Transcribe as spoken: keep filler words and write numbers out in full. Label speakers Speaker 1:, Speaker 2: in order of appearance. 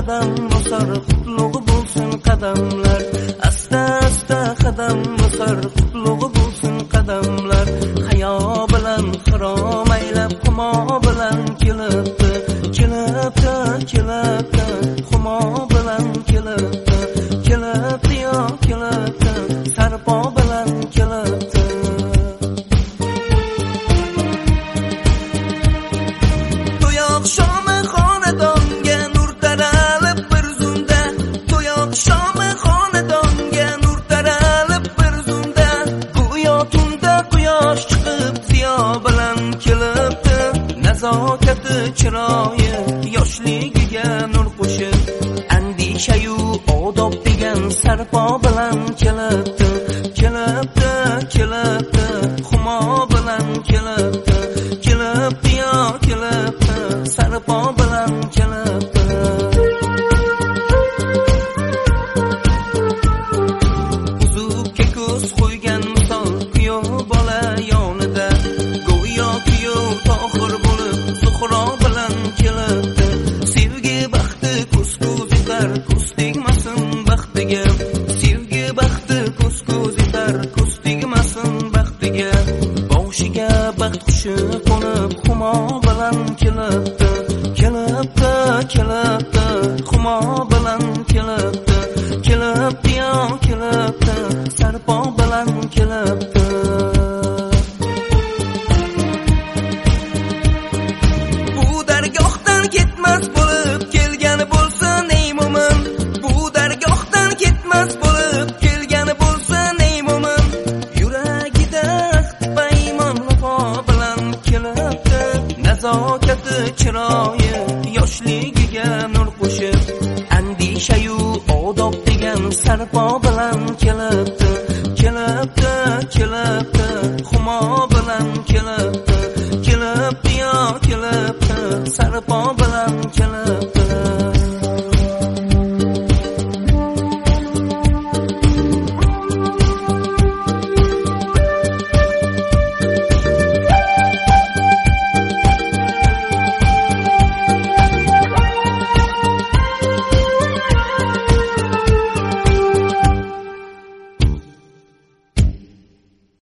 Speaker 1: qadam bosar, qutlug' bo'lsin qadamlar. Asta asta qadam bosar, qutlug' bo'lsin qadamlar. Hayo bilan xirom aylab, humo bilan kelibdi, kelibdi, kelibdi, humo bilan kelibdi, kelibdi yo kelibdi, sarpo bilan kelibdi. To'yoq shomi xonadonga nur taralib bir zumda, to'yoq shomi xonadonga nur taralib bir zumda, go'yo tunda quyosh chiqib ziyo bilan kelibdi. Nazokati chiroyi yoshligiga nur qo'shib, andishayu odob degan sarpo bilan kelibdi, kelibdi, kelibdi, humo bilan kelibdi, kelibdi yo kelibdi, sarpo bilan kelibdi. Uzukka ko'z qo'ygan misol kuyov bola yonida, go'yo kuyov tohir bo'lib Zuhro bilan kelibdi. Sevgi baxti ko'z ko'z etar, ko'z tegmasin baxtiga. Sevgi baxti ko'z ko'z etar, ko'z tegmasin baxtiga. Boshiga baxt qushi qo'nib humo bilan kelibdi, kelibdi, kelibdi, humo bilan kelibdi, kelibdi yo kelibdi, sarpo bilan kelibdi. Bu dargohdan ketmas bo'lib kelgani bo'lsin ey mo'min, bu dargohdan ketmas bo'lib kelgani bo'lsin ey mo'min. Yuragida paymon vafo bilan kelibdi, nazokati chiroyi yoshligiga nur qo'shib, andishayu odob degan sarpo bilan kelibdi,